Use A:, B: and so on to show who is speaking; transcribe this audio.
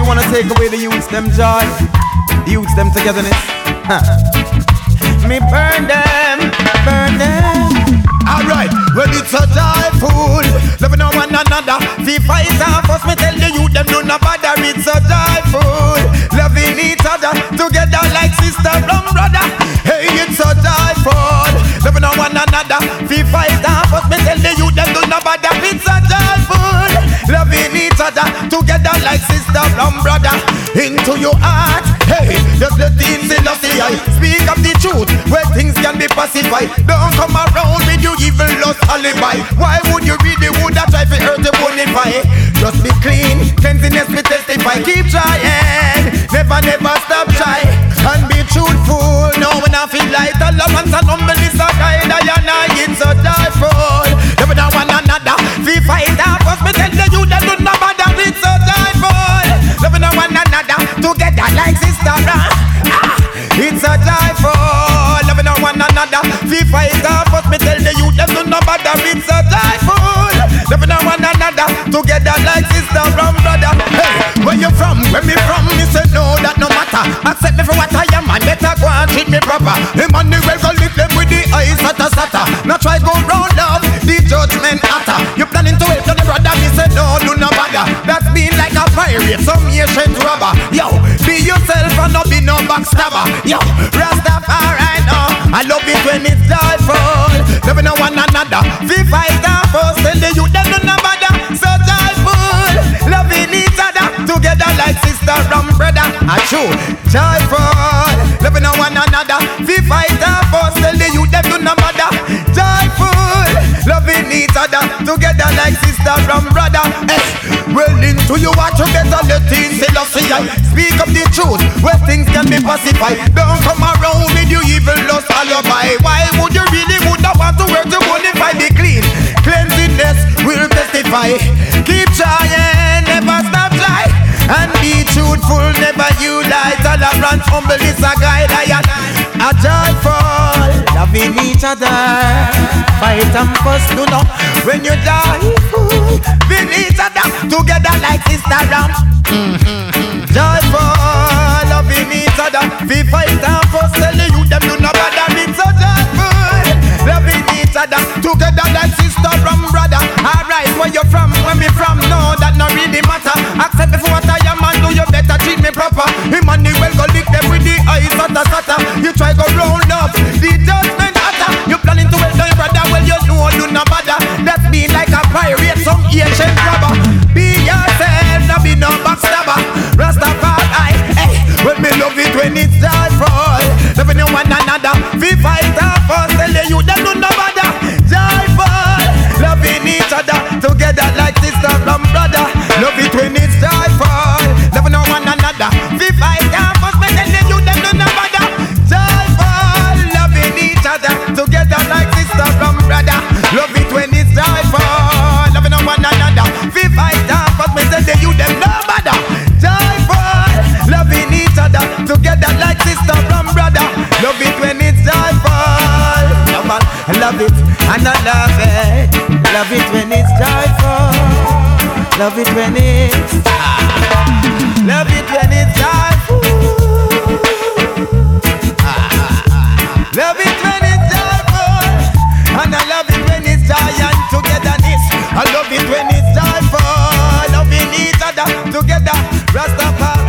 A: wanna take away the youths them joy, the youths them togetherness. Me burn them, burn them.
B: Alright, well it's a joyful loving on one another. We fight and fuss, me tell the youth them do not bother. It's a joyful loving each other together like sister from brother. Hey, it's a joyful loving on one another. We fight and fuss, me tell the youth them do not bother. It's a joyful loving each other together like sister from brother. Into your heart, hey, just let the insight speak of the truth where things can be pacified. Don't come around with your evil lost alibi. Why would you really would that try to hurt the bonify? Just be clean, cleanliness we testify. Keep trying, never, never stop try. And be truthful, no when I feel like the love and humbleness are kind. I it's so joyful. Never know one another, we fight and fuss. Me tell the youth that do not bother. It's so joyful. Never know one another, together like sister. It's a joyful. Loving on one another, we fight and fuss. Me tell the youth them do not bother. It's a joyful. Loving on one another, together like sister from brother. Hey, where you from? Where me from? Me say no, that no matter. Accept me for what I am and better go and treat me proper. Emmanuel go lick them with the eyes sata. Now try go round love, the judgment utter. You planning to help your brother? Me say no, do not bother. That's been like a pirate, some ancient robber. Yo, be yourself and not be no backstabber. Yo, Rastafari now, I love it when it's joyful. Loving on one another, we fight and fuss. Tell the youth them do not bother. So joyful, loving each other together like sister from brother. A true joyful, loving on one another, we fight and fuss. Tell the youth them do not bother. Joyful, loving each other together like sister from brother. Hey, well into you what you better let in speak up the truth where things can be pacified. Don't come around with you evil lost alibi. Why would you really would not want to work to bonify? Be clean, cleanliness will testify. Keep trying, never stop try. And be truthful, never you lie. Tolerance, humble is a guide. A joyful, loving each other. Fight and fuss, do not when you die. With each other, together like sister ram. Joyful, loving each other. We fight and fuss, tell the youth them do not bother. It's so joyful, loving each other. Together like sister from brother. Alright, where you from, where me from, no, that no really matter. Accept me for what I am and do you better treat me proper. Emmanuel go lick them with the eyes sata. You try go round up, the judgment utter. You planning to help your brother, well you know do not bother. That's been like a pirate, some ancient robber. Be yourself, no be no backstabber. Rastafari, hey, well me love it when it's joyful. Loving you one another, we fight and fuss. Tell the youth them do not bother. Joyful, loving each other together like sister from brother. Love it when it's joyful. Loving you one another, we fight and fuss. Me tell the youth them do not bother. Joyful, loving each other together like sister from brother. Love it when it's joyful. Loving you one another, we fight and fuss. Me tell the youth them no bother. Joyful, loving each other together like sister from brother. Love it when it's joyful. I love it and I love it. Love it when it's joyful. Love it when it's love it when it's joyful. Love it when it's joyful. And I love it when it's joy and togetherness. I love it when it's joyful. Loving each other together. Rastafari.